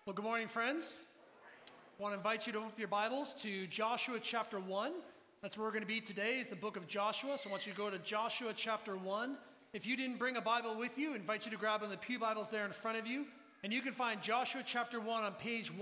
Well, good morning, friends. I want to invite you to open your Bibles to Joshua chapter 1. That's where we're going to be today, is the book of Joshua. So I want you to go to Joshua chapter 1. If you didn't bring a Bible with you, I invite you to grab one of the pew Bibles there in front of you. And you can find Joshua chapter 1 on page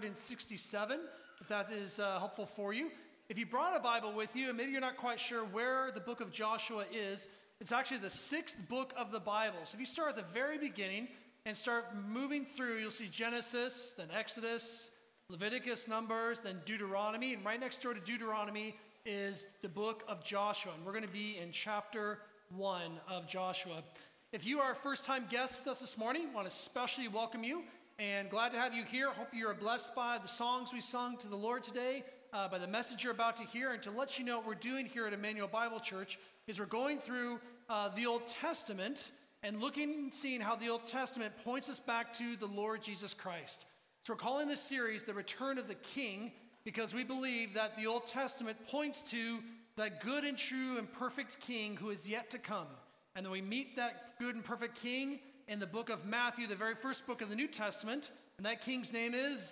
167, if that is helpful for you. If you brought a Bible with you, and maybe you're not quite sure where the book of Joshua is, it's actually the sixth book of the Bible. So if you start at the very beginning and start moving through, you'll see Genesis, then Exodus, Leviticus, Numbers, then Deuteronomy. And right next door to Deuteronomy is the book of Joshua. And we're going to be in chapter 1 of Joshua. If you are a first-time guest with us this morning, I want to especially welcome you and glad to have you here. Hope you are blessed by the songs we sung to the Lord today, by the message you're about to hear. And to let you know what we're doing here at Emmanuel Bible Church is we're going through the Old Testament and looking and seeing how the Old Testament points us back to the Lord Jesus Christ. So we're calling this series The Return of the King because we believe that the Old Testament points to that good and true and perfect King who is yet to come. And then we meet that good and perfect King in the book of Matthew, the very first book of the New Testament. And that King's name is?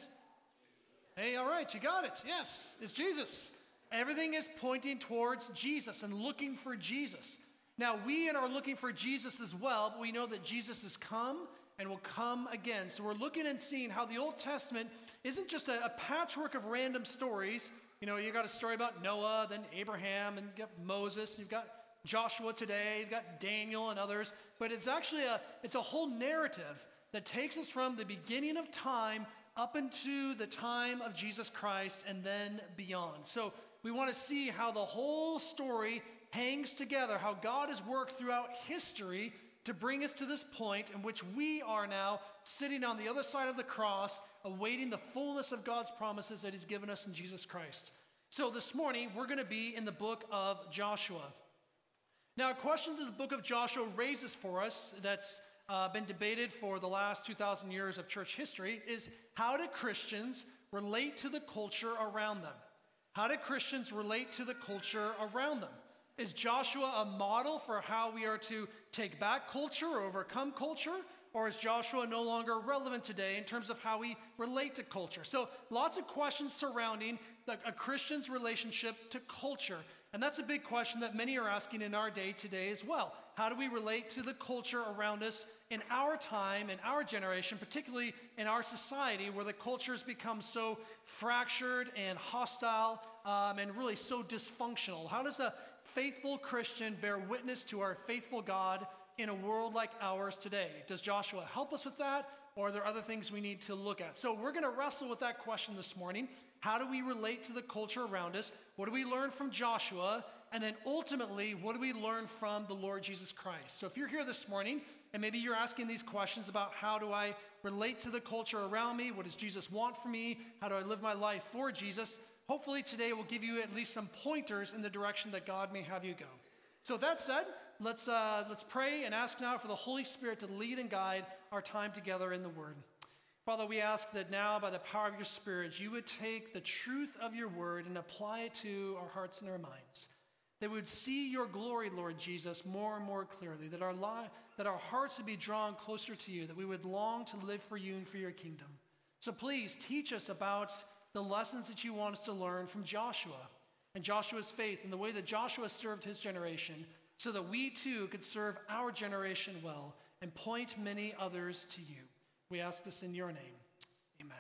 Hey, all right, you got it. Yes, it's Jesus. Everything is pointing towards Jesus and looking for Jesus. Now, we are looking for Jesus as well, but we know that Jesus has come and will come again. So we're looking and seeing how the Old Testament isn't just a patchwork of random stories. You know, you got a story about Noah, then Abraham, and you've got Moses, you've got Joshua today, you've got Daniel and others. But it's actually a whole narrative that takes us from the beginning of time up into the time of Jesus Christ and then beyond. So we want to see how the whole story hangs together, how God has worked throughout history to bring us to this point in which we are now sitting on the other side of the cross, awaiting the fullness of God's promises that he's given us in Jesus Christ. So this morning, we're going to be in the book of Joshua. Now, a question that the book of Joshua raises for us that's been debated for the last 2,000 years of church history is, how do Christians relate to the culture around them? How do Christians relate to the culture around them? Is Joshua a model for how we are to take back culture or overcome culture? Or is Joshua no longer relevant today in terms of how we relate to culture? So lots of questions surrounding a Christian's relationship to culture. And that's a big question that many are asking in our day today as well. How do we relate to the culture around us in our time, in our generation, particularly in our society where the culture has become so fractured and hostile and really so dysfunctional? How does a faithful Christian bear witness to our faithful God in a world like ours today? Does Joshua help us with that, or are there other things we need to look at? So we're going to wrestle with that question this morning. How do we relate to the culture around us? What do we learn from Joshua? And then ultimately, what do we learn from the Lord Jesus Christ? So if you're here this morning, and maybe you're asking these questions about how do I relate to the culture around me? What does Jesus want from me? How do I live my life for Jesus? Hopefully today will give you at least some pointers in the direction that God may have you go. So with that said, let's pray and ask now for the Holy Spirit to lead and guide our time together in the Word. Father, we ask that now by the power of your Spirit, you would take the truth of your Word and apply it to our hearts and our minds. That we would see your glory, Lord Jesus, more and more clearly. That our hearts would be drawn closer to you. That we would long to live for you and for your kingdom. So please teach us about the lessons that you want us to learn from Joshua and Joshua's faith and the way that Joshua served his generation, so that we too could serve our generation well and point many others to you. We ask this in your name. Amen.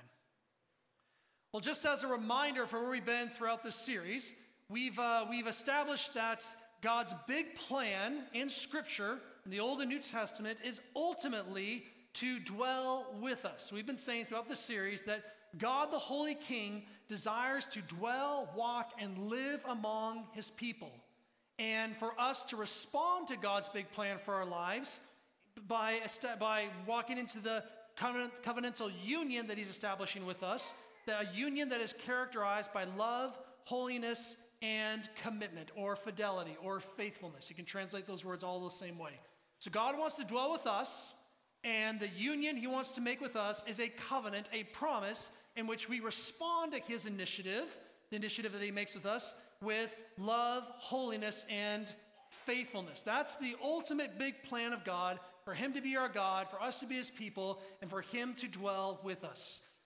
Well, just as a reminder for where we've been throughout this series, we've established that God's big plan in Scripture, in the Old and New Testament, is ultimately to dwell with us. We've been saying throughout this series that God, the Holy King, desires to dwell, walk, and live among his people. And for us to respond to God's big plan for our lives by walking into the covenantal union that he's establishing with us, a union that is characterized by love, holiness, and commitment, or fidelity, or faithfulness. You can translate those words all the same way. So God wants to dwell with us, and the union he wants to make with us is a covenant, a promise, in which we respond to his initiative, the initiative that he makes with us, with love, holiness, and faithfulness. That's the ultimate big plan of God, for him to be our God, for us to be his people, and for him to dwell with us.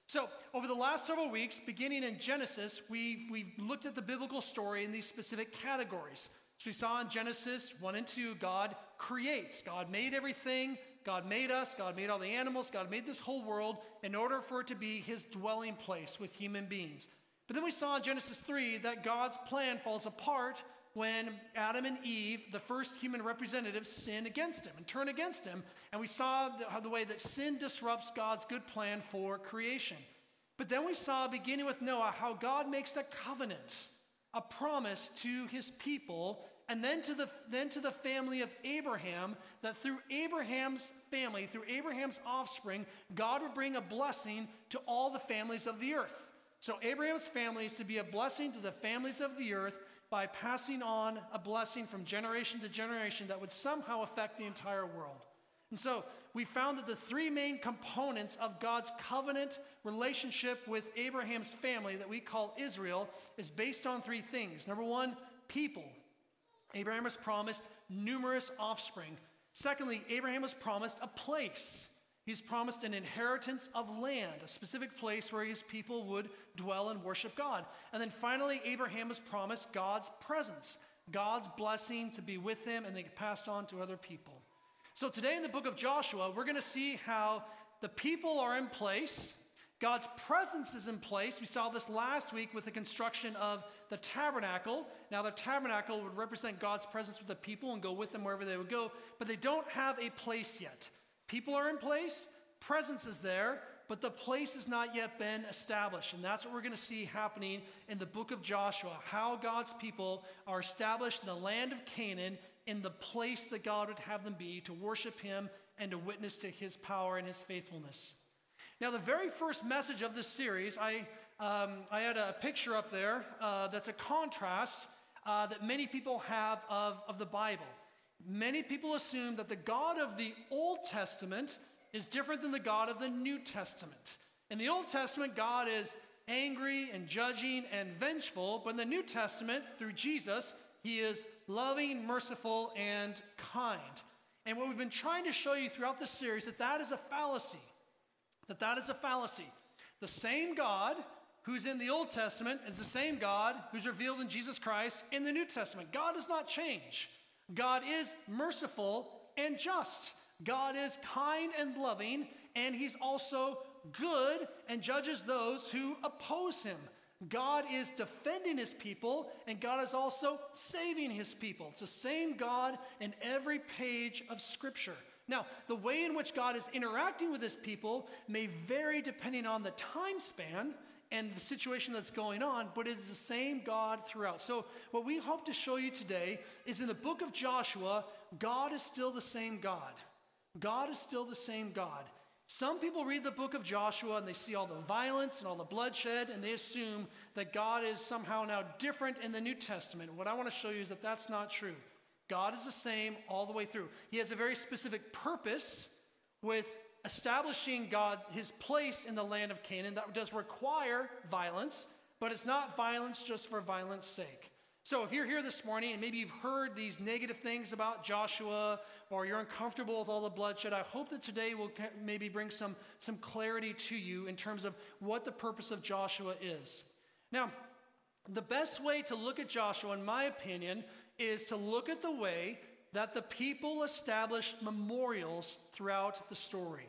So, over the last several weeks, beginning in Genesis, we've looked at the biblical story in these specific categories. So we saw in Genesis 1 and 2, God creates. God made everything. God made us. God made all the animals. God made this whole world in order for it to be his dwelling place with human beings. But then we saw in Genesis 3 that God's plan falls apart when Adam and Eve, the first human representatives, sin against him and turn against him. And we saw the way that sin disrupts God's good plan for creation. But then we saw, beginning with Noah, how God makes a covenant, a promise to his people, and then to the family of Abraham, that through Abraham's family, through Abraham's offspring, God would bring a blessing to all the families of the earth. So Abraham's family is to be a blessing to the families of the earth by passing on a blessing from generation to generation that would somehow affect the entire world. And so we found that the three main components of God's covenant relationship with Abraham's family that we call Israel is based on three things. Number one, people. Abraham was promised numerous offspring. Secondly, Abraham was promised a place. He's promised an inheritance of land, a specific place where his people would dwell and worship God. And then finally, Abraham was promised God's presence, God's blessing to be with him, and they get passed on to other people. So today in the book of Joshua, we're going to see how the people are in place, God's presence is in place. We saw this last week with the construction of the tabernacle. Now the tabernacle would represent God's presence with the people and go with them wherever they would go, but they don't have a place yet. People are in place, presence is there, but the place has not yet been established. And that's what we're going to see happening in the book of Joshua, how God's people are established in the land of Canaan in the place that God would have them be to worship him and to witness to his power and his faithfulness. Now, the very first message of this series, I had a picture up there that's a contrast that many people have of the Bible. Many people assume that the God of the Old Testament is different than the God of the New Testament. In the Old Testament, God is angry and judging and vengeful, but in the New Testament, through Jesus, he is loving, merciful, and kind. And what we've been trying to show you throughout this series, that is a fallacy. That is a fallacy. The same God who's in the Old Testament is the same God who's revealed in Jesus Christ in the New Testament. God does not change. God is merciful and just. God is kind and loving, and he's also good and judges those who oppose him. God is defending his people, and God is also saving his people. It's the same God in every page of Scripture. Now, the way in which God is interacting with his people may vary depending on the time span and the situation that's going on, but it is the same God throughout. So what we hope to show you today is in the book of Joshua, God is still the same God. God is still the same God. Some people read the book of Joshua and they see all the violence and all the bloodshed, and they assume that God is somehow now different in the New Testament. What I want to show you is that that's not true. God is the same all the way through. He has a very specific purpose with establishing God, his place in the land of Canaan. That does require violence, but it's not violence just for violence sake. So if you're here this morning and maybe you've heard these negative things about Joshua, or you're uncomfortable with all the bloodshed, I hope that today will maybe bring some clarity to you in terms of what the purpose of Joshua is. Now, the best way to look at Joshua, in my opinion, is to look at the way that the people established memorials throughout the story.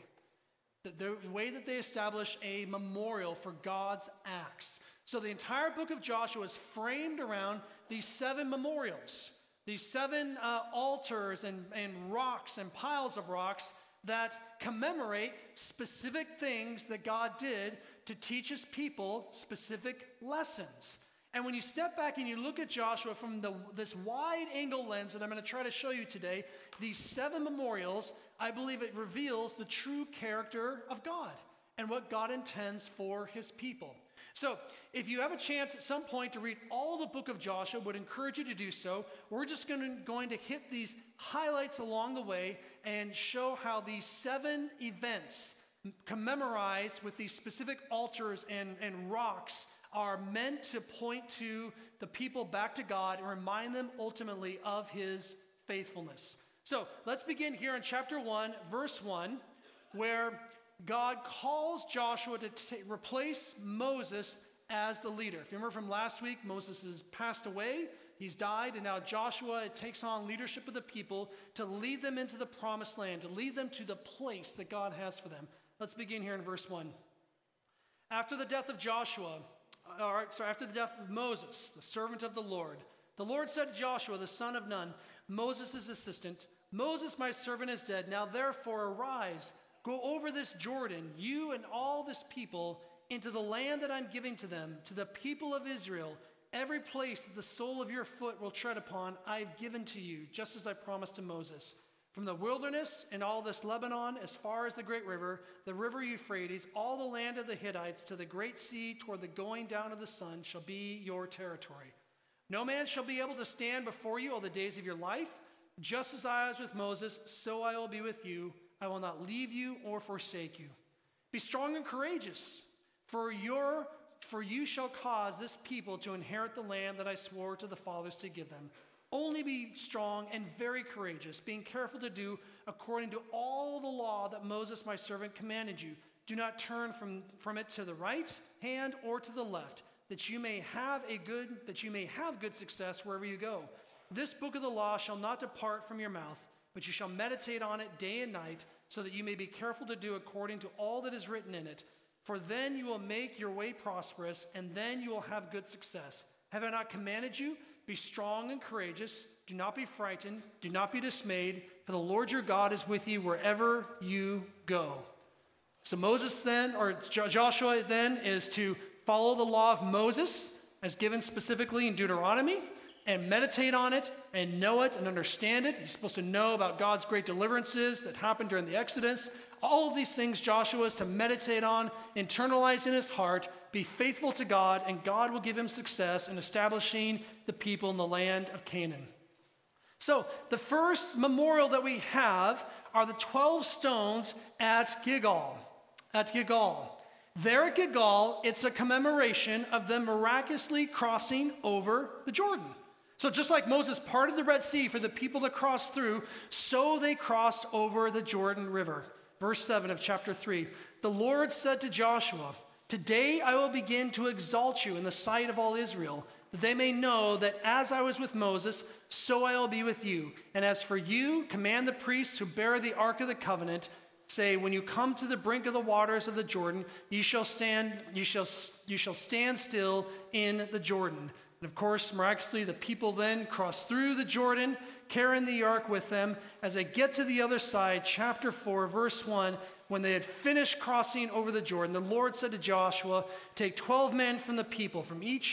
The way that they establish a memorial for God's acts. So the entire book of Joshua is framed around these 7 memorials, these 7 altars and rocks and piles of rocks that commemorate specific things that God did to teach his people specific lessons. And when you step back and you look at Joshua from this wide-angle lens that I'm going to try to show you today, these 7 memorials, I believe it reveals the true character of God and what God intends for his people. So if you have a chance at some point to read all the book of Joshua, I would encourage you to do so. We're just going to hit these highlights along the way and show how these 7 events commemorize with these specific altars and rocks are meant to point to the people back to God and remind them ultimately of his faithfulness. So let's begin here in chapter 1, verse 1, where God calls Joshua to replace Moses as the leader. If you remember from last week, Moses has passed away. He's died, and now Joshua takes on leadership of the people to lead them into the promised land, to lead them to the place that God has for them. Let's begin here in verse 1. After the death of after the death of Moses, the servant of the Lord said to Joshua, the son of Nun, Moses' assistant, Moses, my servant, is dead. Now therefore arise, go over this Jordan, you and all this people, into the land that I'm giving to them, to the people of Israel. Every place that the sole of your foot will tread upon, I've given to you, just as I promised to Moses. From the wilderness and all this Lebanon, as far as the great river, the river Euphrates, all the land of the Hittites, to the great sea, toward the going down of the sun, shall be your territory. No man shall be able to stand before you all the days of your life. Just as I was with Moses, so I will be with you. I will not leave you or forsake you. Be strong and courageous, for you shall cause this people to inherit the land that I swore to the fathers to give them. Only be strong and very courageous, being careful to do according to all the law that Moses my servant commanded you. Do not turn from it to the right hand or to the left, that you may have good success wherever you go. This book of the law shall not depart from your mouth, but you shall meditate on it day and night, so that you may be careful to do according to all that is written in it. For then you will make your way prosperous, and then you will have good success. Have I not commanded you? Be strong and courageous. Do not be frightened. Do not be dismayed, for the Lord your God is with you wherever you go. So Joshua then is to follow the law of Moses, as given specifically in Deuteronomy, and meditate on it, and know it, and understand it. He's supposed to know about God's great deliverances that happened during the Exodus. All of these things Joshua is to meditate on, internalize in his heart, be faithful to God, and God will give him success in establishing the people in the land of Canaan. So the first memorial that we have are the 12 stones at Gilgal. There at Gilgal, it's a commemoration of them miraculously crossing over the Jordan. So just like Moses parted the Red Sea for the people to cross through, so they crossed over the Jordan River. Verse 7 of chapter 3, the Lord said to Joshua, today I will begin to exalt you in the sight of all Israel, that they may know that as I was with Moses, so I will be with you. And as for you, command the priests who bear the ark of the covenant, say, when you come to the brink of the waters of the Jordan, you shall stand still in the Jordan. And of course, miraculously, the people then cross through the Jordan, carrying the ark with them. As they get to the other side, chapter 4, verse 1, when they had finished crossing over the Jordan, the Lord said to Joshua, take 12 men from the people, from each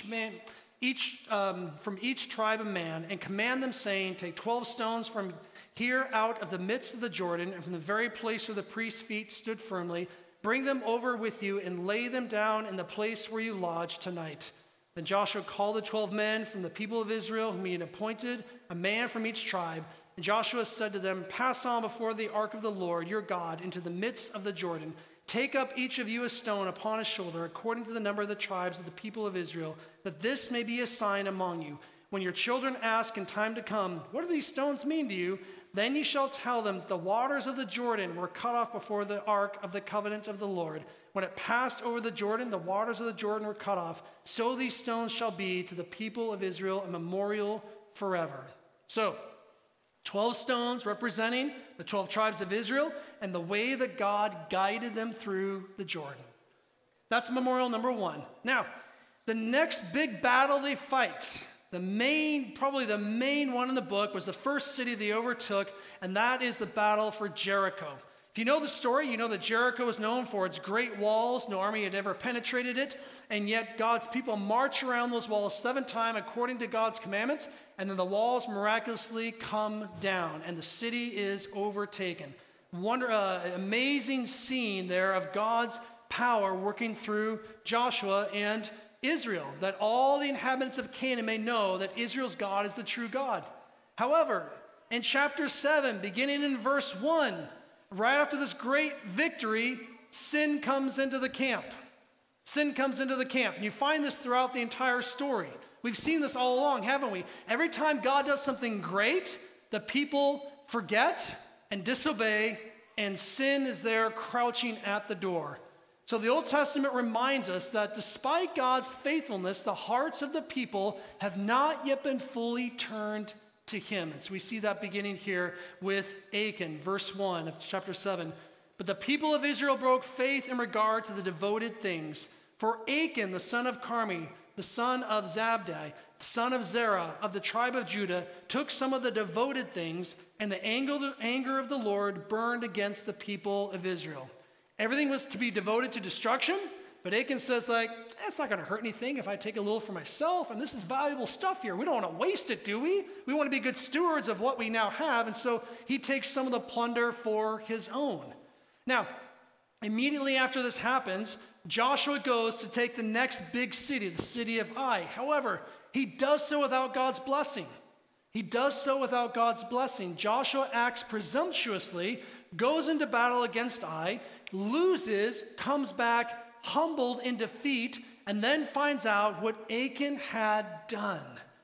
tribe of man, and command them, saying, take 12 stones from here out of the midst of the Jordan, and from the very place where the priest's feet stood firmly, bring them over with you and lay them down in the place where you lodge tonight. Then Joshua called the 12 men from the people of Israel, whom he had appointed, a man from each tribe. And Joshua said to them, pass on before the ark of the Lord your God into the midst of the Jordan. Take up each of you a stone upon his shoulder, according to the number of the tribes of the people of Israel, that this may be a sign among you. When your children ask in time to come, what do these stones mean to you? Then you shall tell them that the waters of the Jordan were cut off before the ark of the covenant of the Lord. When it passed over the Jordan, the waters of the Jordan were cut off. So these stones shall be to the people of Israel a memorial forever. So, 12 stones representing the 12 tribes of Israel and the way that God guided them through the Jordan. That's memorial number 1. Now, the next big battle they fight, probably the main one in the book, was the first city they overtook, and that is the battle for Jericho. If you know the story, you know that Jericho is known for its great walls. No army had ever penetrated it, and yet God's people march around those walls 7 times according to God's commandments, and then the walls miraculously come down, and the city is overtaken. Amazing scene there of God's power working through Joshua and Israel, that all the inhabitants of Canaan may know that Israel's God is the true God. However, in chapter 7, beginning in verse 1, right after this great victory, sin comes into the camp. Sin comes into the camp. And you find this throughout the entire story. We've seen this all along, haven't we? Every time God does something great, the people forget and disobey and sin is there crouching at the door. So the Old Testament reminds us that despite God's faithfulness, the hearts of the people have not yet been fully turned to him. And so we see that beginning here with Achan, verse 1 of chapter 7. But the people of Israel broke faith in regard to the devoted things. For Achan, the son of Carmi, the son of Zabdi, the son of Zerah, of the tribe of Judah, took some of the devoted things, and the anger of the Lord burned against the people of Israel. Everything was to be devoted to destruction, but Achan says, it's not going to hurt anything if I take a little for myself, and this is valuable stuff here. We don't want to waste it, do we? We want to be good stewards of what we now have, and so he takes some of the plunder for his own. Now, immediately after this happens, Joshua goes to take the next big city, the city of Ai. However, he does so without God's blessing. Joshua acts presumptuously, goes into battle against Ai, loses, comes back humbled in defeat, and then finds out what Achan had done.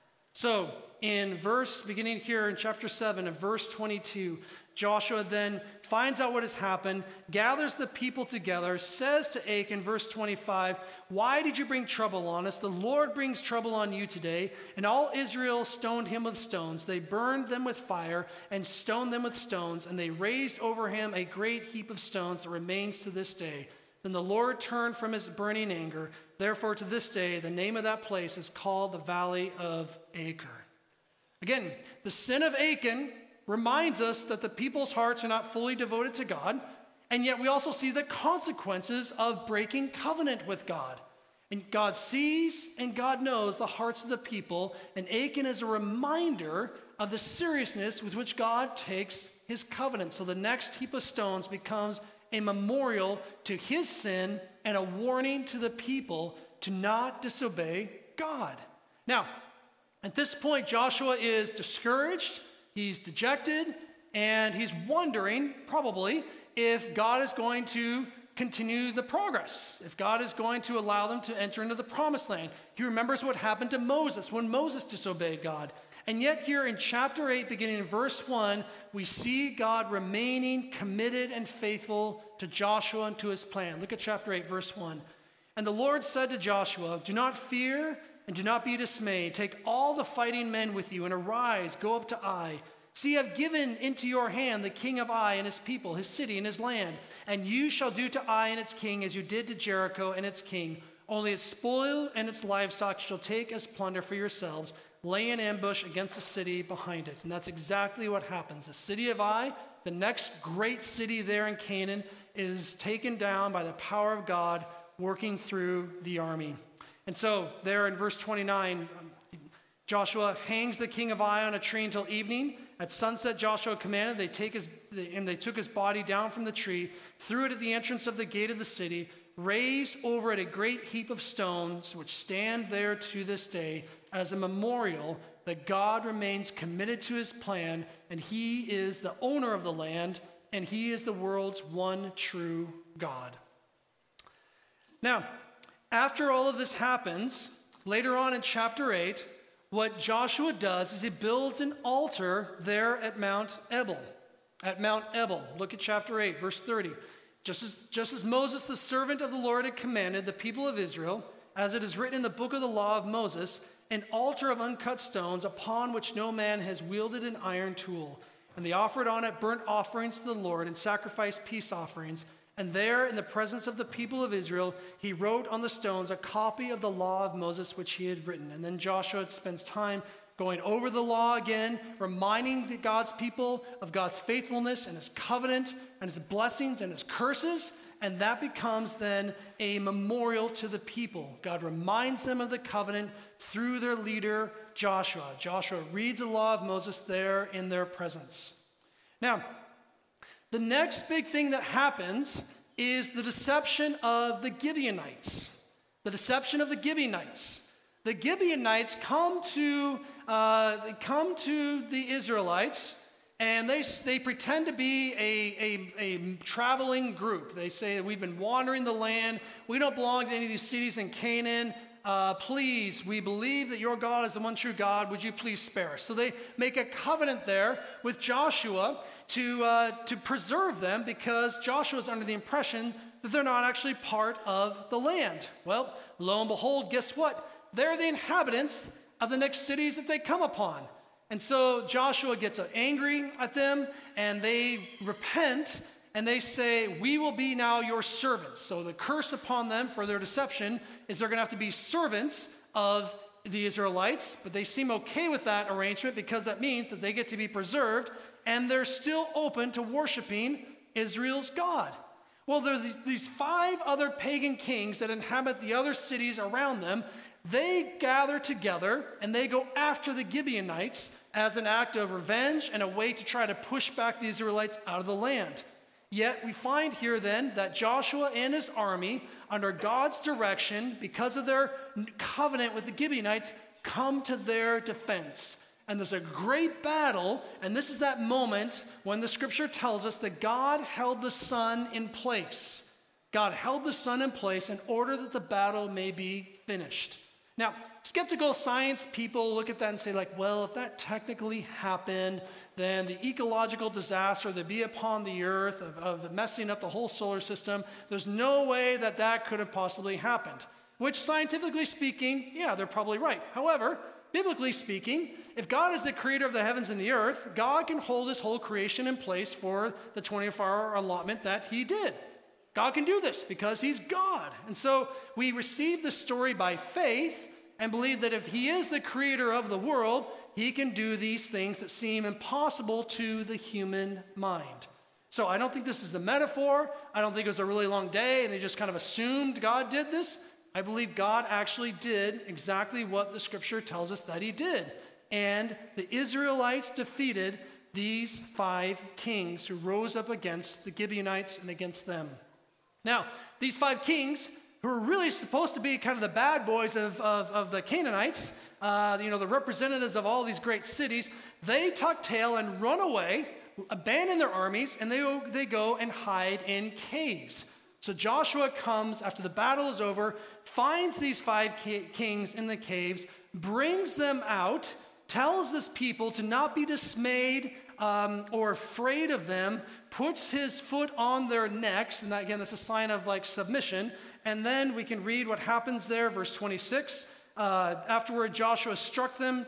So, beginning here in chapter 7 of verse 22, Joshua then finds out what has happened, gathers the people together, says to Achan, verse 25, "Why did you bring trouble on us? The Lord brings trouble on you today." And all Israel stoned him with stones. They burned them with fire and stoned them with stones, and they raised over him a great heap of stones that remains to this day. Then the Lord turned from his burning anger. Therefore, to this day, the name of that place is called the Valley of Achor. Again, the sin of Achan reminds us that the people's hearts are not fully devoted to God, and yet we also see the consequences of breaking covenant with God. And God sees and God knows the hearts of the people, and Achan is a reminder of the seriousness with which God takes his covenant. So the next heap of stones becomes a memorial to his sin and a warning to the people to not disobey God. Now, at this point, Joshua is discouraged. He's dejected, and he's wondering, probably, if God is going to continue the progress, if God is going to allow them to enter into the promised land. He remembers what happened to Moses when Moses disobeyed God. And yet here in chapter 8, beginning in verse 1, we see God remaining committed and faithful to Joshua and to his plan. Look at chapter 8, verse 1. "And the Lord said to Joshua, 'Do not fear and do not be dismayed. Take all the fighting men with you and arise, go up to Ai. See, I have given into your hand the king of Ai and his people, his city and his land. And you shall do to Ai and its king as you did to Jericho and its king. Only its spoil and its livestock shall take as plunder for yourselves. Lay an ambush against the city behind it.'" And that's exactly what happens. The city of Ai, the next great city there in Canaan, is taken down by the power of God working through the army. And so there in verse 29, Joshua hangs the king of Ai on a tree until evening. At sunset, Joshua commanded, they took his body down from the tree, threw it at the entrance of the gate of the city, raised over it a great heap of stones, which stand there to this day as a memorial that God remains committed to his plan, and he is the owner of the land, and he is the world's one true God. Now, after all of this happens, later on in chapter 8, what Joshua does is he builds an altar there at Mount Ebal. Look at chapter 8, verse 30. Just as Moses, the servant of the Lord, had commanded the people of Israel, as it is written in the book of the law of Moses, an altar of uncut stones upon which no man has wielded an iron tool. And they offered on it burnt offerings to the Lord and sacrificed peace offerings. And there, in the presence of the people of Israel, he wrote on the stones a copy of the law of Moses, which he had written. And then Joshua spends time going over the law again, reminding God's people of God's faithfulness and his covenant and his blessings and his curses. And that becomes then a memorial to the people. God reminds them of the covenant through their leader, Joshua. Joshua reads the law of Moses there in their presence. Now, the next big thing that happens is the deception of the Gibeonites. The deception of the Gibeonites. The Gibeonites come to the Israelites, and they pretend to be a traveling group. They say, we've been wandering the land. We don't belong to any of these cities in Canaan. please, we believe that your God is the one true God. Would you please spare us? So they make a covenant there with Joshua to preserve them, because Joshua is under the impression that they're not actually part of the land. Well, lo and behold, guess what? They're the inhabitants of the next cities that they come upon. And so Joshua gets angry at them, and they repent, and they say, we will be now your servants. So the curse upon them for their deception is they're going to have to be servants of the Israelites, but they seem okay with that arrangement because that means that they get to be preserved, and they're still open to worshiping Israel's God. Well, there's these 5 other pagan kings that inhabit the other cities around them. They gather together, and they go after the Gibeonites as an act of revenge and a way to try to push back the Israelites out of the land. Yet we find here then that Joshua and his army, under God's direction, because of their covenant with the Gibeonites, come to their defense. And there's a great battle, and this is that moment when the scripture tells us that God held the sun in place. God held the sun in place in order that the battle may be finished. Now, skeptical science people look at that and say, like, well, if that technically happened, then the ecological disaster that be upon the earth of messing up the whole solar system, there's no way that that could have possibly happened. Which, scientifically speaking, yeah, they're probably right. However, biblically speaking, if God is the creator of the heavens and the earth, God can hold his whole creation in place for the 24-hour allotment that he did. God can do this because he's God. And so we receive the story by faith and believe that if he is the creator of the world, he can do these things that seem impossible to the human mind. So I don't think this is a metaphor. I don't think it was a really long day and they just kind of assumed God did this. I believe God actually did exactly what the scripture tells us that he did. And the Israelites defeated these 5 kings who rose up against the Gibeonites and against them. Now, these 5 kings, who are really supposed to be kind of the bad boys of the Canaanites, the representatives of all these great cities, they tuck tail and run away, abandon their armies, and they go and hide in caves. So Joshua comes after the battle is over, finds these 5 kings in the caves, brings them out, tells this people to not be dismayed or afraid of them, puts his foot on their necks, and that, again, that's a sign of like submission. And then we can read what happens there, verse 26. Afterward, Joshua struck them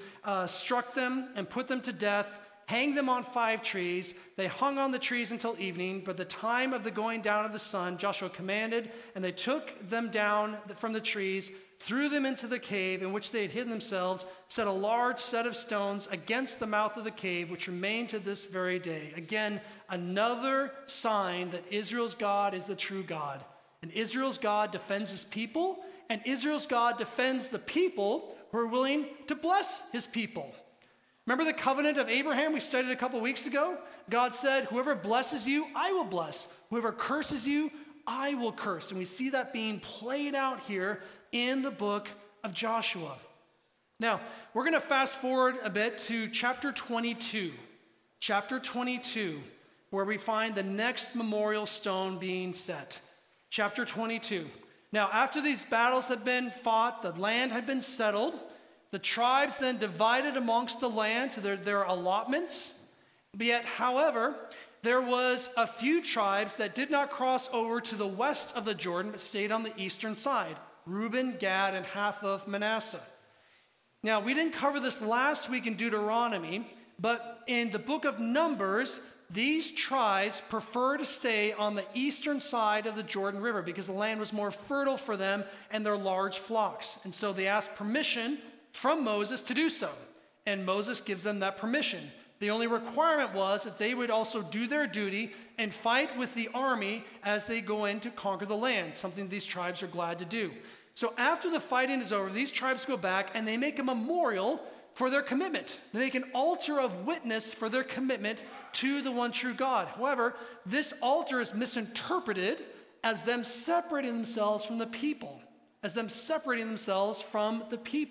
and put them to death, hanged them on 5 trees. They hung on the trees until evening, but the time of the going down of the sun, Joshua commanded, and they took them down from the trees, threw them into the cave in which they had hidden themselves, set a large set of stones against the mouth of the cave, which remain to this very day. Again, another sign that Israel's God is the true God. And Israel's God defends his people, and Israel's God defends the people who are willing to bless his people. Remember the covenant of Abraham we studied a couple weeks ago? God said, whoever blesses you, I will bless. Whoever curses you, I will curse. And we see that being played out here in the book of Joshua. Now, we're going to fast forward a bit to chapter 22. Chapter 22, where we find the next memorial stone being set. Chapter 22. Now, after these battles had been fought, the land had been settled. The tribes then divided amongst the land to their allotments. Yet, however, there was a few tribes that did not cross over to the west of the Jordan, but stayed on the eastern side. Reuben, Gad, and half of Manasseh. Now, we didn't cover this last week in Deuteronomy, but in the book of Numbers, these tribes prefer to stay on the eastern side of the Jordan River because the land was more fertile for them and their large flocks. And so they asked permission from Moses to do so. And Moses gives them that permission. The only requirement was that they would also do their duty and fight with the army as they go in to conquer the land, something these tribes are glad to do. So after the fighting is over, these tribes go back and they make a memorial for their commitment. They make an altar of witness for their commitment to the one true God. However, this altar is misinterpreted as them separating themselves from the people.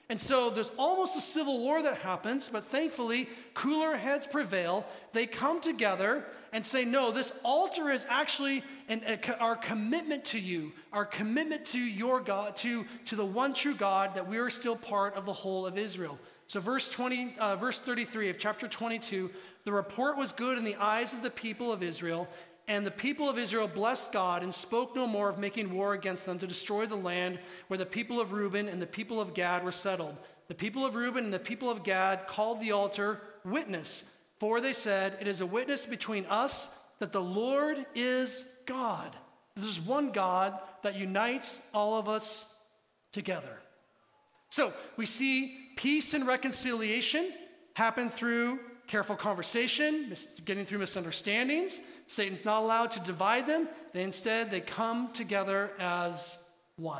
And so there's almost a civil war that happens, but thankfully, cooler heads prevail. They come together and say, no, this altar is actually our commitment to you, our commitment to your God, to the one true God, that we are still part of the whole of Israel. So verse 33 of chapter 22, the report was good in the eyes of the people of Israel, and the people of Israel blessed God and spoke no more of making war against them to destroy the land where the people of Reuben and the people of Gad were settled. The people of Reuben and the people of Gad called the altar Witness, for they said, it is a witness between us that the Lord is God. There's one God that unites all of us together. So we see peace and reconciliation happen through careful conversation, getting through misunderstandings. Satan's not allowed to divide them. They come together as one.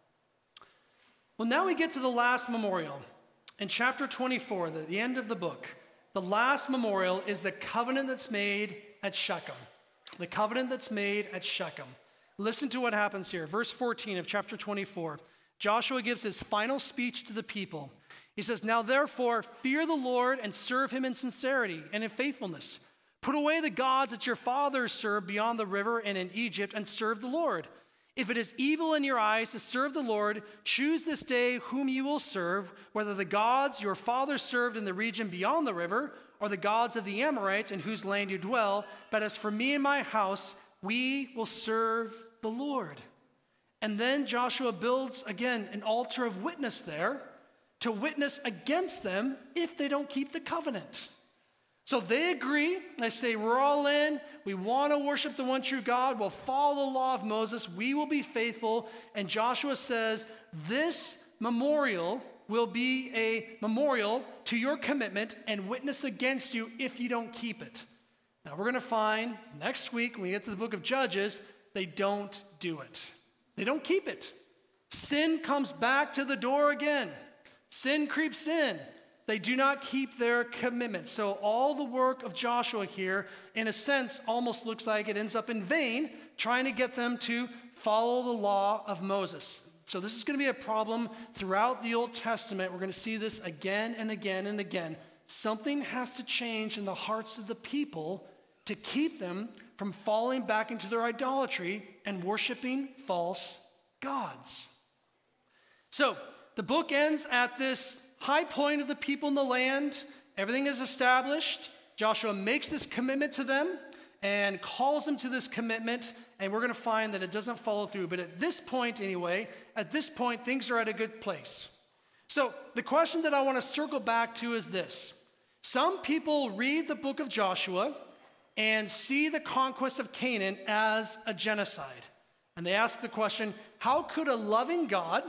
Well, now we get to the last memorial. In chapter 24, the end of the book, the last memorial is the covenant that's made at Shechem. The covenant that's made at Shechem. Listen to what happens here. Verse 14 of chapter 24. Joshua gives his final speech to the people. He says, now therefore, fear the Lord and serve him in sincerity and in faithfulness. Put away the gods that your fathers served beyond the river and in Egypt and serve the Lord. If it is evil in your eyes to serve the Lord, choose this day whom you will serve, whether the gods your fathers served in the region beyond the river or the gods of the Amorites in whose land you dwell. But as for me and my house, we will serve the Lord. And then Joshua builds again an altar of witness there, to witness against them if they don't keep the covenant. So they agree, and they say, we're all in, we want to worship the one true God, we'll follow the law of Moses, we will be faithful. And Joshua says, this memorial will be a memorial to your commitment and witness against you if you don't keep it. Now we're going to find next week when we get to the book of Judges, they don't do it. They don't keep it. Sin comes back to the door again. Sin creeps in. They do not keep their commitment. So all the work of Joshua here, in a sense, almost looks like it ends up in vain, trying to get them to follow the law of Moses. So this is going to be a problem throughout the Old Testament. We're going to see this again and again and again. Something has to change in the hearts of the people to keep them from falling back into their idolatry and worshiping false gods. So the book ends at this high point of the people in the land. Everything is established. Joshua makes this commitment to them and calls them to this commitment, and we're going to find that it doesn't follow through. But at this point anyway, things are at a good place. So the question that I want to circle back to is this. Some people read the book of Joshua and see the conquest of Canaan as a genocide. And they ask the question, how could a loving God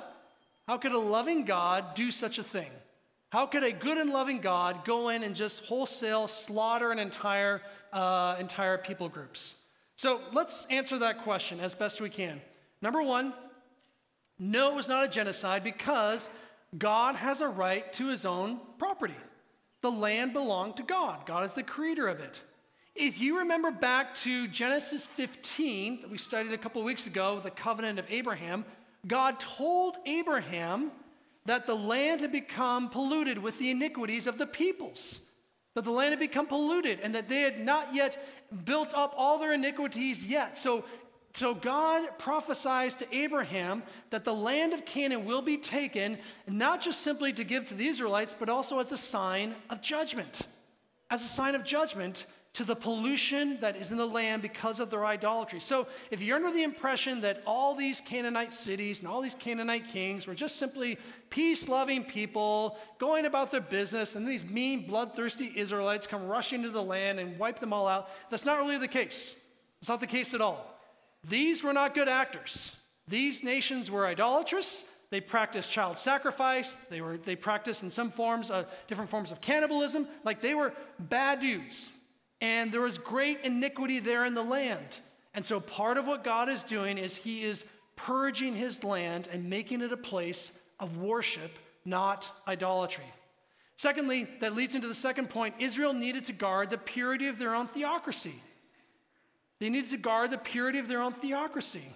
do such a thing? How could a good and loving God go in and just wholesale slaughter an entire people groups? So let's answer that question as best we can. Number one, no, it was not a genocide because God has a right to his own property. The land belonged to God. God is the creator of it. If you remember back to Genesis 15 that we studied a couple of weeks ago, the covenant of Abraham, God told Abraham that the land had become polluted with the iniquities of the peoples, that the land had become polluted and that they had not yet built up all their iniquities yet. So God prophesies to Abraham that the land of Canaan will be taken, not just simply to give to the Israelites, but also as a sign of judgment. As a sign of judgment to the pollution that is in the land because of their idolatry. So if you're under the impression that all these Canaanite cities and all these Canaanite kings were just simply peace-loving people going about their business, and these mean, bloodthirsty Israelites come rushing into the land and wipe them all out, that's not really the case. It's not the case at all. These were not good actors. These nations were idolatrous. They practiced child sacrifice. They practiced in some forms, different forms of cannibalism. Like they were bad dudes. And there was great iniquity there in the land. And so part of what God is doing is he is purging his land and making it a place of worship, not idolatry. Secondly, that leads into the second point, Israel needed to guard the purity of their own theocracy. They needed to guard the purity of their own theocracy.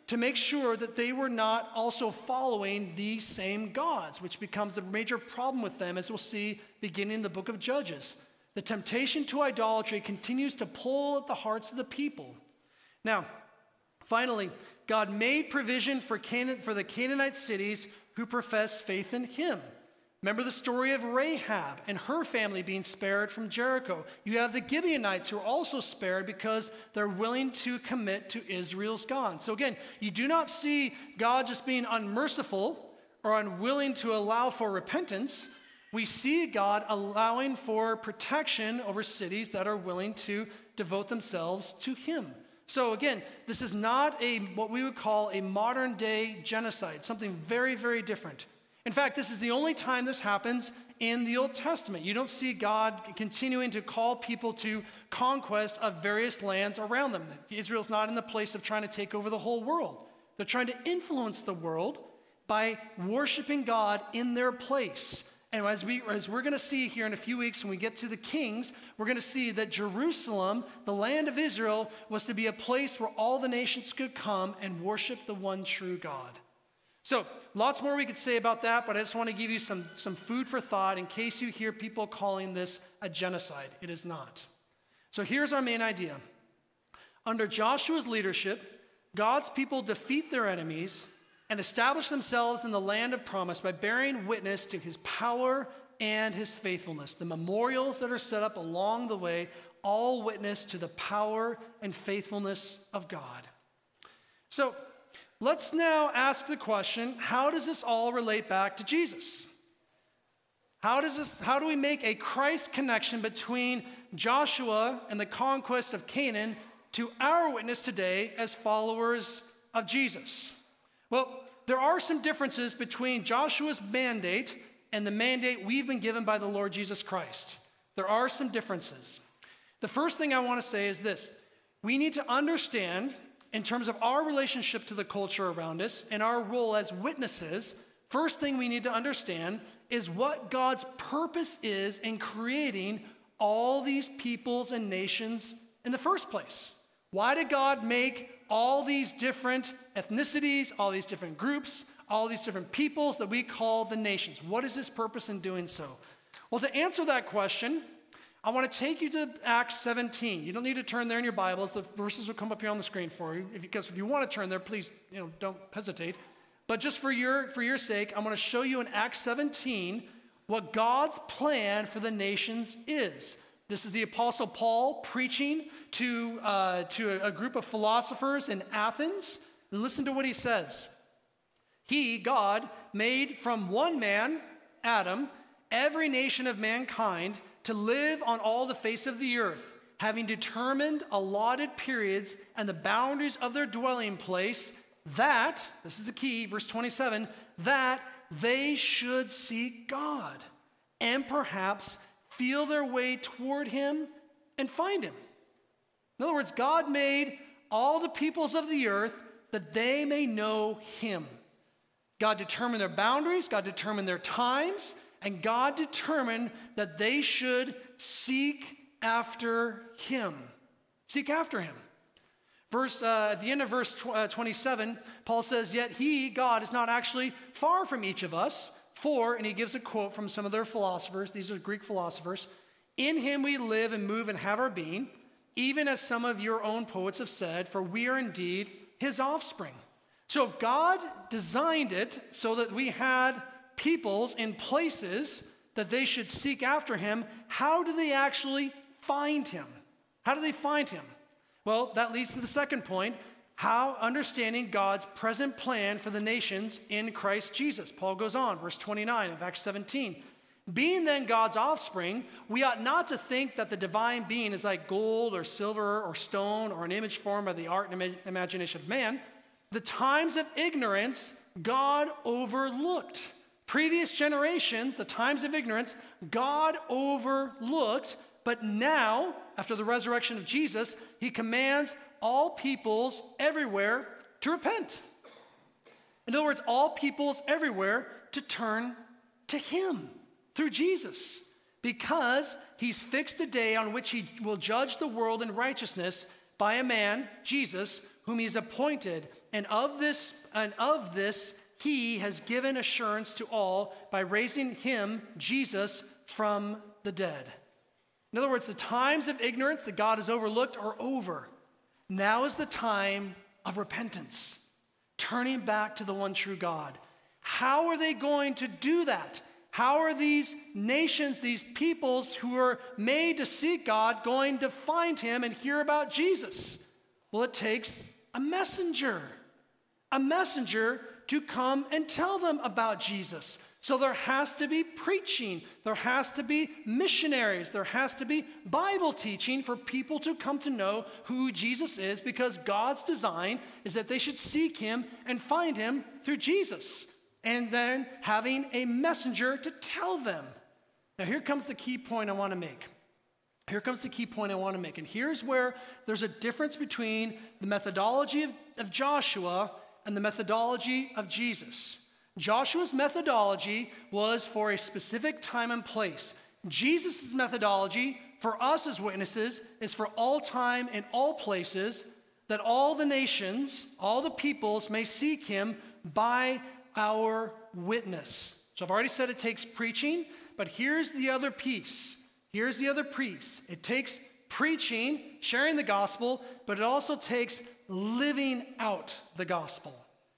to make sure that they were not also following these same gods, which becomes a major problem with them, as we'll see beginning in the book of Judges. The temptation to idolatry continues to pull at the hearts of the people. Now, finally, God made provision for the Canaanite cities who professed faith in him. Remember the story of Rahab and her family being spared from Jericho. You have the Gibeonites who are also spared because they're willing to commit to Israel's God. So again, you do not see God just being unmerciful or unwilling to allow for repentance. We see God allowing for protection over cities that are willing to devote themselves to him. So again, this is not what we would call a modern day genocide, something very, very different. In fact, this is the only time this happens in the Old Testament. You don't see God continuing to call people to conquest of various lands around them. Israel's not in the place of trying to take over the whole world. They're trying to influence the world by worshiping God in their place. And as we're going to see here in a few weeks when we get to the Kings, we're going to see that Jerusalem, the land of Israel, was to be a place where all the nations could come and worship the one true God. So, lots more we could say about that, but I just want to give you some food for thought in case you hear people calling this a genocide. It is not. So here's our main idea. Under Joshua's leadership, God's people defeat their enemies and establish themselves in the land of promise by bearing witness to his power and his faithfulness. The memorials that are set up along the way all witness to the power and faithfulness of God. So, let's now ask the question, how does this all relate back to Jesus? How do we make a Christ connection between Joshua and the conquest of Canaan to our witness today as followers of Jesus? Well, there are some differences between Joshua's mandate and the mandate we've been given by the Lord Jesus Christ. There are some differences. The first thing I want to say is this. We need to understand, in terms of our relationship to the culture around us and our role as witnesses, first thing we need to understand is what God's purpose is in creating all these peoples and nations in the first place. Why did God make all these different ethnicities, all these different groups, all these different peoples that we call the nations? What is his purpose in doing so? Well, to answer that question, I want to take you to Acts 17. You don't need to turn there in your Bibles. The verses will come up here on the screen for you. Because if you want to turn there, please, don't hesitate. But just for your sake, I'm going to show you in Acts 17 what God's plan for the nations is. This is the Apostle Paul preaching to a group of philosophers in Athens. And listen to what he says. He, God, made from one man, Adam, every nation of mankind to live on all the face of the earth, having determined allotted periods and the boundaries of their dwelling place, that, this is the key, verse 27, that they should seek God and perhaps feel their way toward him and find him. In other words, God made all the peoples of the earth that they may know him. God determined their boundaries, God determined their times, and God determined that they should seek after him. Seek after him. At the end of verse 27, Paul says, yet he, God, is not actually far from each of us, for, and he gives a quote from some of their philosophers, these are Greek philosophers, in him we live and move and have our being, even as some of your own poets have said, for we are indeed his offspring. So if God designed it so that we had peoples in places that they should seek after him, how do they actually find him? How do they find him? Well, that leads to the second point, how understanding God's present plan for the nations in Christ Jesus. Paul goes on, verse 29 of Acts 17. Being then God's offspring, we ought not to think that the divine being is like gold or silver or stone or an image formed by the art and imagination of man. The times of ignorance God overlooked. Previous generations, the times of ignorance, God overlooked, but now, after the resurrection of Jesus, he commands all peoples everywhere to repent. In other words, all peoples everywhere to turn to him through Jesus, because he's fixed a day on which he will judge the world in righteousness by a man, Jesus, whom he has appointed, and of this he has given assurance to all by raising him, Jesus, from the dead. In other words, the times of ignorance that God has overlooked are over. Now is the time of repentance, turning back to the one true God. How are they going to do that? How are these nations, these peoples who are made to seek God, going to find him and hear about Jesus? Well, it takes a messenger to come and tell them about Jesus. So there has to be preaching, there has to be missionaries, there has to be Bible teaching for people to come to know who Jesus is, because God's design is that they should seek him and find him through Jesus, and then having a messenger to tell them. Now here comes the key point I want to make. And here's where there's a difference between the methodology of Joshua and the methodology of Jesus. Joshua's methodology was for a specific time and place. Jesus' methodology for us as witnesses is for all time and all places, that all the nations, all the peoples may seek him by our witness. So I've already said it takes preaching, but here's the other piece. It takes preaching, sharing the gospel, but it also takes living out the gospel.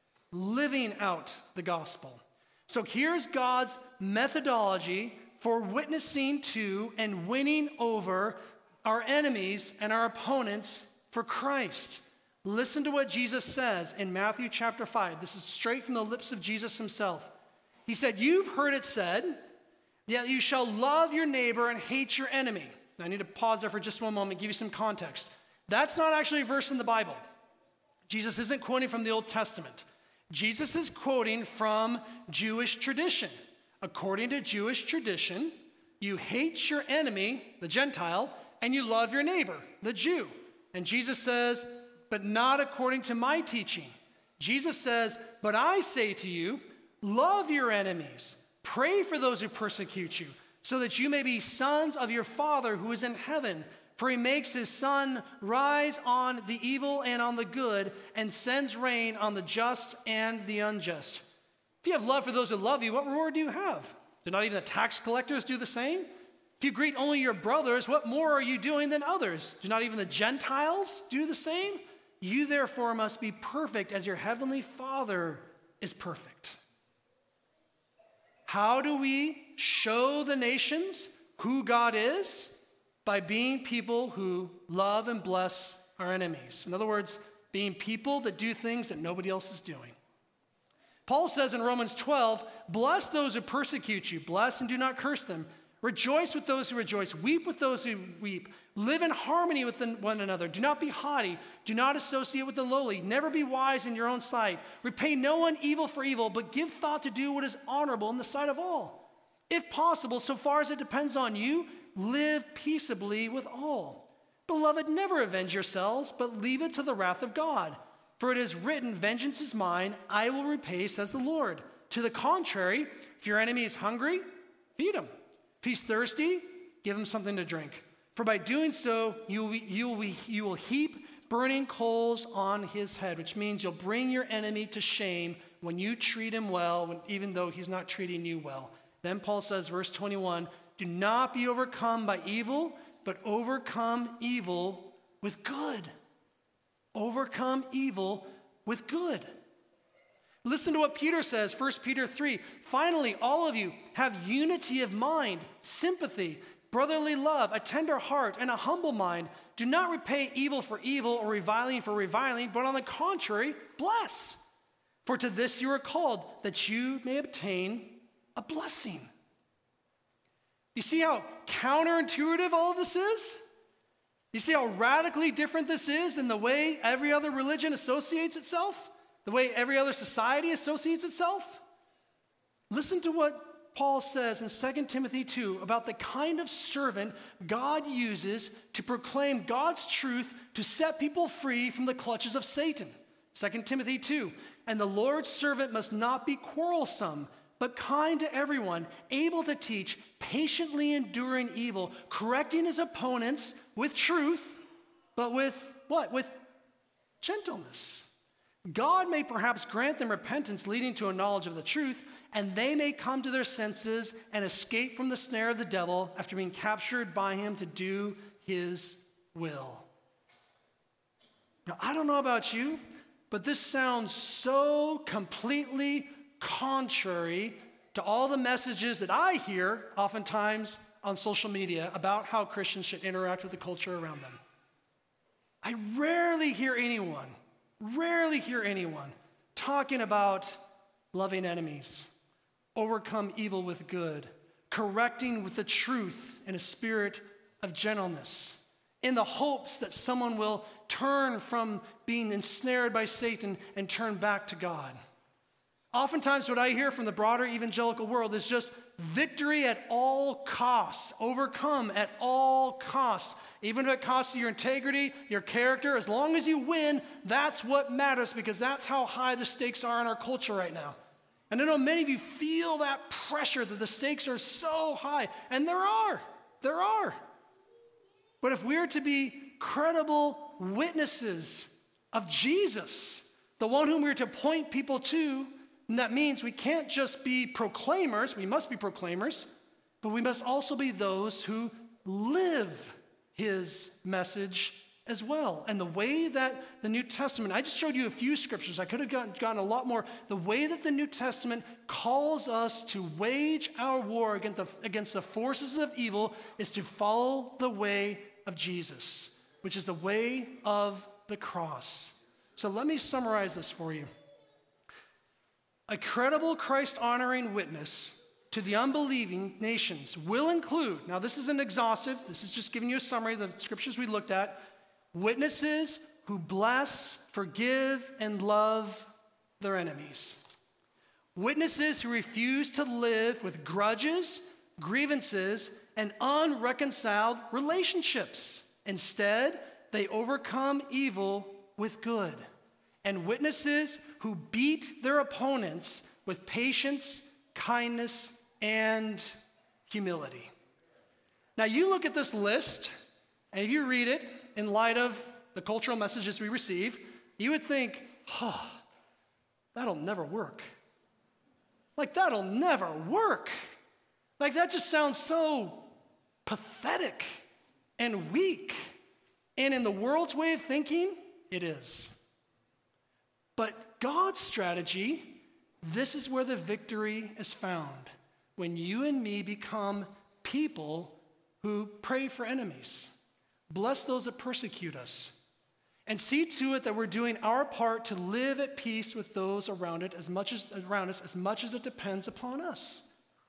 So here's God's methodology for witnessing to and winning over our enemies and our opponents for Christ. Listen to what Jesus says in Matthew chapter 5. This is straight from the lips of Jesus himself. He said, "You've heard it said, that you shall love your neighbor and hate your enemy." Now, I need to pause there for just one moment and give you some context. That's not actually a verse in the Bible. Jesus isn't quoting from the Old Testament. Jesus is quoting from Jewish tradition. According to Jewish tradition, you hate your enemy, the Gentile, and you love your neighbor, the Jew. And Jesus says, but not according to my teaching. Jesus says, but I say to you, love your enemies. Pray for those who persecute you, so that you may be sons of your Father who is in heaven. For he makes his sun rise on the evil and on the good, and sends rain on the just and the unjust. If you have love for those who love you, what reward do you have? Do not even the tax collectors do the same? If you greet only your brothers, what more are you doing than others? Do not even the Gentiles do the same? You therefore must be perfect as your heavenly Father is perfect. How do we show the nations who God is? By being people who love and bless our enemies. In other words, being people that do things that nobody else is doing. Paul says in Romans 12, bless those who persecute you, bless and do not curse them. Rejoice with those who rejoice, weep with those who weep. Live in harmony with one another. Do not be haughty. Do not associate with the lowly. Never be wise in your own sight. Repay no one evil for evil, but give thought to do what is honorable in the sight of all. If possible, so far as it depends on you, live peaceably with all. Beloved, never avenge yourselves, but leave it to the wrath of God. For it is written, vengeance is mine, I will repay, says the Lord. To the contrary, if your enemy is hungry, feed him. If he's thirsty, give him something to drink. For by doing so, you will heap burning coals on his head, which means you'll bring your enemy to shame when you treat him well, even though he's not treating you well. Then Paul says, verse 21, do not be overcome by evil, but overcome evil with good. Overcome evil with good. Listen to what Peter says, 1 Peter 3. Finally, all of you have unity of mind, sympathy, brotherly love, a tender heart, and a humble mind. Do not repay evil for evil or reviling for reviling, but on the contrary, bless. For to this you are called, that you may obtain a blessing. You see how counterintuitive all of this is? You see how radically different this is than the way every other religion associates itself? The way every other society associates itself? Listen to what Paul says in 2 Timothy 2 about the kind of servant God uses to proclaim God's truth to set people free from the clutches of Satan. 2 Timothy 2, and the Lord's servant must not be quarrelsome, but kind to everyone, able to teach, patiently enduring evil, correcting his opponents with truth, but with what? gentleness. God may perhaps grant them repentance leading to a knowledge of the truth, and they may come to their senses and escape from the snare of the devil after being captured by him to do his will. Now, I don't know about you, but this sounds so completely contrary to all the messages that I hear oftentimes on social media about how Christians should interact with the culture around them. I rarely hear anyone talking about loving enemies, overcome evil with good, correcting with the truth in a spirit of gentleness, in the hopes that someone will turn from being ensnared by Satan and turn back to God. Oftentimes what I hear from the broader evangelical world is just victory at all costs, overcome at all costs. Even if it costs you your integrity, your character, as long as you win, that's what matters, because that's how high the stakes are in our culture right now. And I know many of you feel that pressure that the stakes are so high, and there are. But if we're to be credible witnesses of Jesus, the one whom we're to point people to, and that means we can't just be proclaimers, we must be proclaimers, but we must also be those who live his message as well. And the way that the New Testament, I just showed you a few scriptures, I could have gotten a lot more. The way that the New Testament calls us to wage our war against the forces of evil is to follow the way of Jesus, which is the way of the cross. So let me summarize this for you. A credible Christ-honoring witness to the unbelieving nations will include, now this isn't exhaustive, this is just giving you a summary of the scriptures we looked at, witnesses who bless, forgive, and love their enemies. Witnesses who refuse to live with grudges, grievances, and unreconciled relationships. Instead, they overcome evil with good. And witnesses who beat their opponents with patience, kindness, and humility. Now you look at this list, and if you read it in light of the cultural messages we receive, you would think, that'll never work. Like, that'll never work. Like, that just sounds so pathetic and weak. And in the world's way of thinking, it is. But God's strategy, this is where the victory is found. When you and me become people who pray for enemies, bless those that persecute us, and see to it that we're doing our part to live at peace with those around us as much as it depends upon us.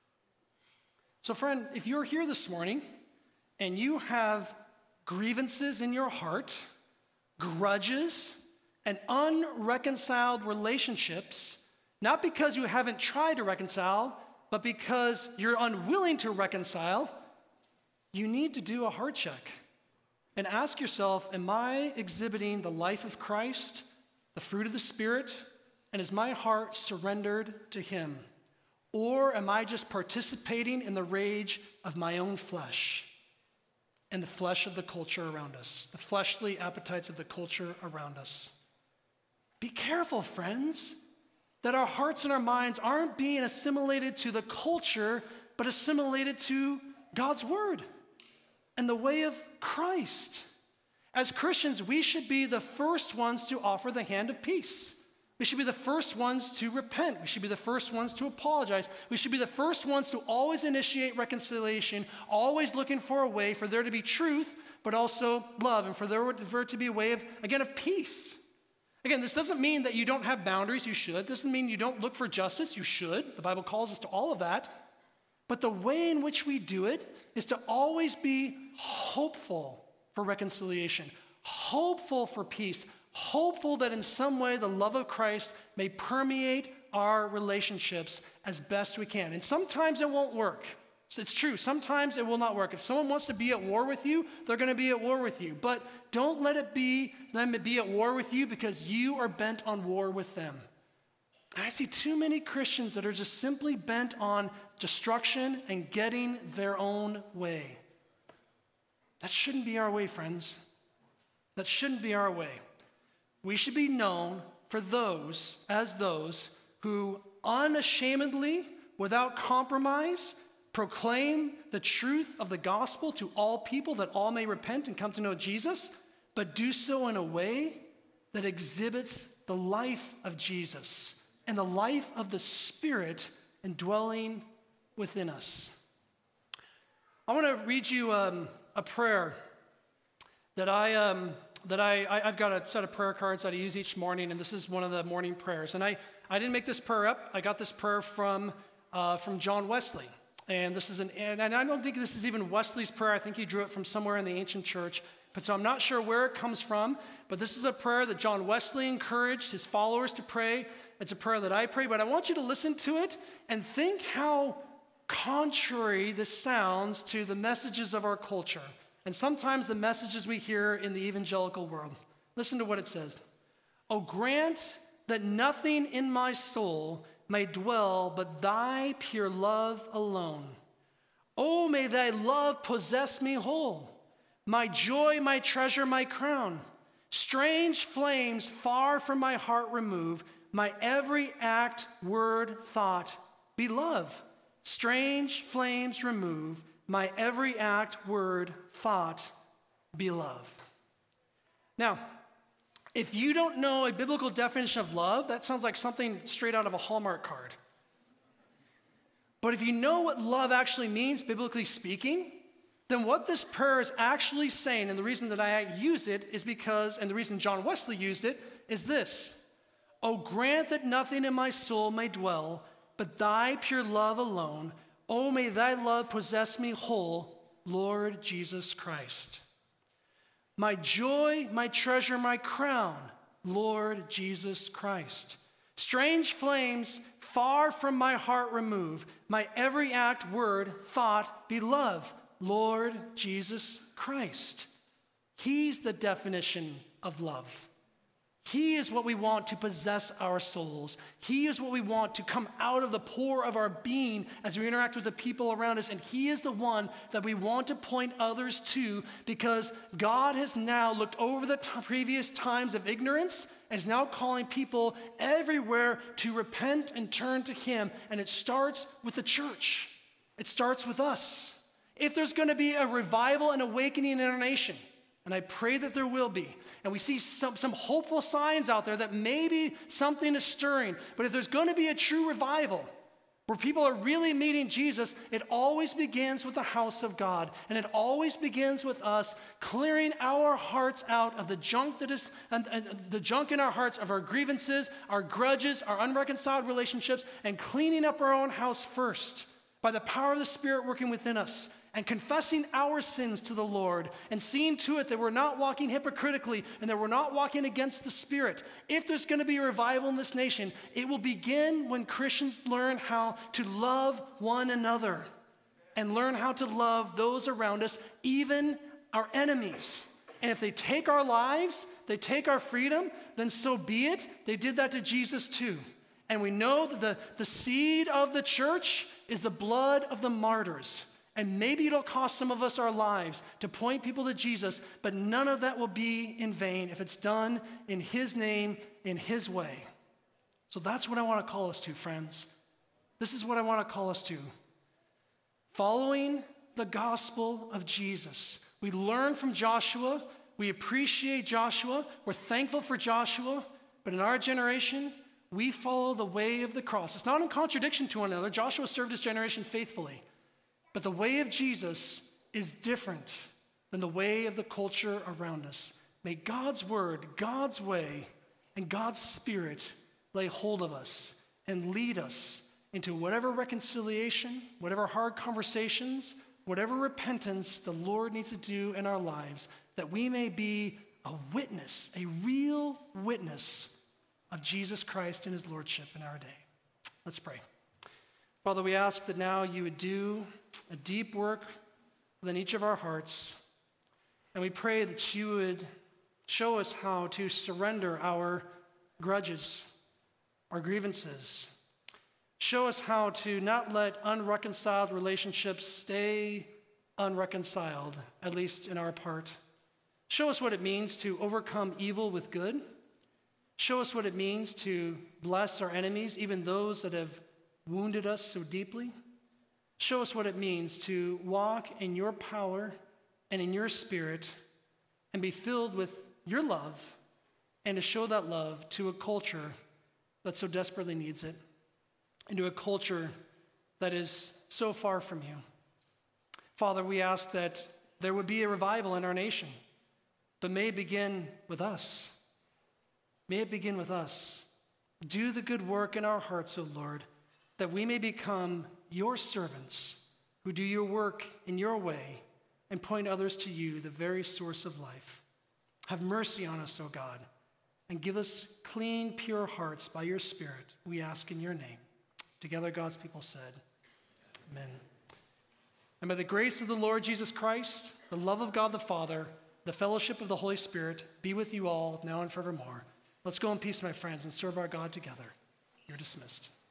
So friend, if you're here this morning and you have grievances in your heart, grudges, and unreconciled relationships, not because you haven't tried to reconcile, but because you're unwilling to reconcile, you need to do a heart check and ask yourself, am I exhibiting the life of Christ, the fruit of the Spirit, and is my heart surrendered to him? Or am I just participating in the rage of my own flesh and the flesh of the culture around us, the fleshly appetites of the culture around us? Be careful, friends, that our hearts and our minds aren't being assimilated to the culture, but assimilated to God's word and the way of Christ. As Christians, we should be the first ones to offer the hand of peace. We should be the first ones to repent. We should be the first ones to apologize. We should be the first ones to always initiate reconciliation, always looking for a way for there to be truth, but also love, and for there to be a way of, again, of peace. Again, this doesn't mean that you don't have boundaries. You should. This doesn't mean you don't look for justice. You should. The Bible calls us to all of that. But the way in which we do it is to always be hopeful for reconciliation, hopeful for peace, hopeful that in some way the love of Christ may permeate our relationships as best we can. And sometimes it won't work. It's true. Sometimes it will not work. If someone wants to be at war with you, they're going to be at war with you. But don't let them be at war with you because you are bent on war with them. I see too many Christians that are just simply bent on destruction and getting their own way. That shouldn't be our way, friends. That shouldn't be our way. we should be known for those who unashamedly, without compromise, proclaim the truth of the gospel to all people, that all may repent and come to know Jesus, but do so in a way that exhibits the life of Jesus and the life of the Spirit indwelling within us. I want to read you a prayer that I've got a set of prayer cards that I use each morning, and this is one of the morning prayers. And I didn't make this prayer up. I got this prayer from John Wesley. And I don't think this is even Wesley's prayer. I think he drew it from somewhere in the ancient church. But so I'm not sure where it comes from. But this is a prayer that John Wesley encouraged his followers to pray. It's a prayer that I pray. But I want you to listen to it and think how contrary this sounds to the messages of our culture. And sometimes the messages we hear in the evangelical world. Listen to what it says. "Oh, grant that nothing in my soul may dwell but thy pure love alone. Oh, may thy love possess me whole, my joy, my treasure, my crown. Strange flames far from my heart remove, my every act, word, thought be love. Strange flames remove, my every act, word, thought be love." Now, if you don't know a biblical definition of love, that sounds like something straight out of a Hallmark card. But if you know what love actually means, biblically speaking, then what this prayer is actually saying, and the reason that I use it is because, and the reason John Wesley used it, is this. "Oh, grant that nothing in my soul may dwell, but thy pure love alone. Oh, may thy love possess me whole, Lord Jesus Christ. My joy, my treasure, my crown, Lord Jesus Christ. Strange flames far from my heart remove, my every act, word, thought be love, Lord Jesus Christ." He's the definition of love. He is what we want to possess our souls. He is what we want to come out of the pore of our being as we interact with the people around us. And He is the one that we want to point others to, because God has now looked over the previous times of ignorance and is now calling people everywhere to repent and turn to Him. And it starts with the church. It starts with us. If there's going to be a revival and awakening in our nation, and I pray that there will be, and we see some hopeful signs out there that maybe something is stirring. But if there's going to be a true revival where people are really meeting Jesus, it always begins with the house of God. And it always begins with us clearing our hearts out of the junk the junk in our hearts of our grievances, our grudges, our unreconciled relationships, and cleaning up our own house first by the power of the Spirit working within us, and confessing our sins to the Lord, and seeing to it that we're not walking hypocritically and that we're not walking against the Spirit. If there's going to be a revival in this nation, it will begin when Christians learn how to love one another and learn how to love those around us, even our enemies. And if they take our lives, they take our freedom, then so be it. They did that to Jesus too. And we know that the seed of the church is the blood of the martyrs. And maybe it'll cost some of us our lives to point people to Jesus, but none of that will be in vain if it's done in His name, in His way. So that's what I want to call us to, friends. This is what I want to call us to. Following the gospel of Jesus. We learn from Joshua. We appreciate Joshua. We're thankful for Joshua. But in our generation, we follow the way of the cross. It's not in contradiction to one another. Joshua served his generation faithfully. But the way of Jesus is different than the way of the culture around us. May God's word, God's way, and God's Spirit lay hold of us and lead us into whatever reconciliation, whatever hard conversations, whatever repentance the Lord needs to do in our lives, that we may be a witness, a real witness of Jesus Christ and His Lordship in our day. Let's pray. Father, we ask that now You would do a deep work within each of our hearts, and we pray that You would show us how to surrender our grudges, our grievances. Show us how to not let unreconciled relationships stay unreconciled, at least in our part. Show us what it means to overcome evil with good, Show us what it means to bless our enemies, even those that have wounded us so deeply. Show us what it means to walk in your power and in your spirit and be filled with your love and to show that love to a culture that so desperately needs it and to a culture that is so far from you. Father, we ask that there would be a revival in our nation, but may it begin with us. May it begin with us. Do the good work in our hearts, O Lord, that we may become your servants who do your work in your way and point others to you, the very source of life. Have mercy on us, O God, and give us clean, pure hearts by your Spirit, we ask in your name. Together, God's people said, Amen. And by the grace of the Lord Jesus Christ, the love of God the Father, the fellowship of the Holy Spirit, be with you all now and forevermore. Let's go in peace, my friends, and serve our God together. You're dismissed.